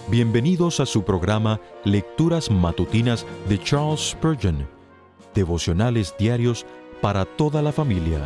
Bienvenidos a su programa Lecturas Matutinas de Charles Spurgeon, devocionales diarios para toda la familia.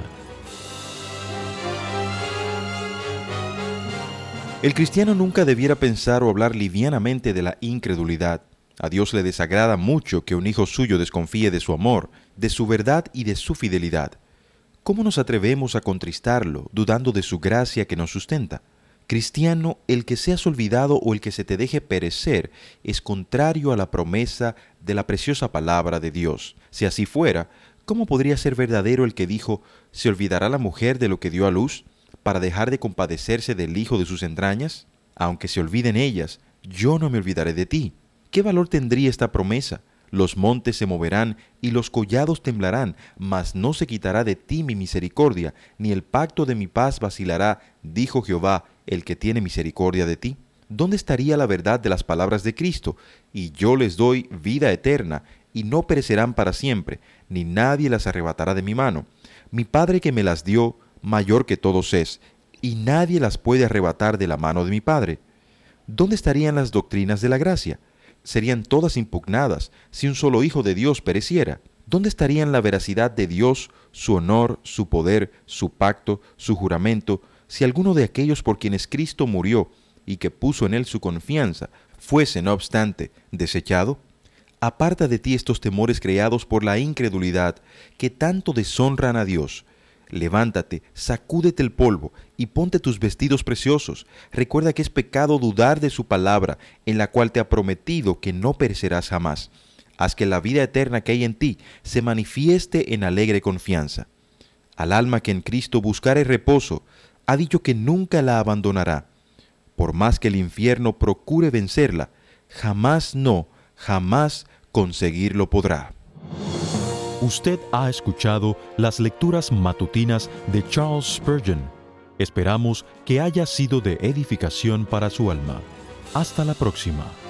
El cristiano nunca debiera pensar o hablar livianamente de la incredulidad. A Dios le desagrada mucho que un hijo suyo desconfíe de su amor, de su verdad y de su fidelidad. ¿Cómo nos atrevemos a contristarlo, dudando de su gracia que nos sustenta? Cristiano, el que seas olvidado o el que se te deje perecer es contrario a la promesa de la preciosa palabra de Dios. Si así fuera, ¿cómo podría ser verdadero el que dijo, ¿se olvidará la mujer de lo que dio a luz, para dejar de compadecerse del hijo de sus entrañas? Aunque se olviden ellas, yo no me olvidaré de ti. ¿Qué valor tendría esta promesa? Los montes se moverán y los collados temblarán, mas no se quitará de ti mi misericordia, ni el pacto de mi paz vacilará, dijo Jehová, el que tiene misericordia de ti. ¿Dónde estaría la verdad de las palabras de Cristo? Y yo les doy vida eterna, y no perecerán para siempre, ni nadie las arrebatará de mi mano. Mi Padre que me las dio, mayor que todos es, y nadie las puede arrebatar de la mano de mi Padre. ¿Dónde estarían las doctrinas de la gracia? Serían todas impugnadas si un solo Hijo de Dios pereciera. ¿Dónde estarían la veracidad de Dios, su honor, su poder, su pacto, su juramento, si alguno de aquellos por quienes Cristo murió y que puso en él su confianza fuese, no obstante, desechado? Aparta de ti estos temores creados por la incredulidad que tanto deshonran a Dios. Levántate, sacúdete el polvo y ponte tus vestidos preciosos. Recuerda que es pecado dudar de su palabra, en la cual te ha prometido que no perecerás jamás. Haz que la vida eterna que hay en ti se manifieste en alegre confianza. Al alma que en Cristo buscare reposo, ha dicho que nunca la abandonará. Por más que el infierno procure vencerla, jamás conseguirlo podrá. Usted ha escuchado las lecturas matutinas de Charles Spurgeon. Esperamos que haya sido de edificación para su alma. Hasta la próxima.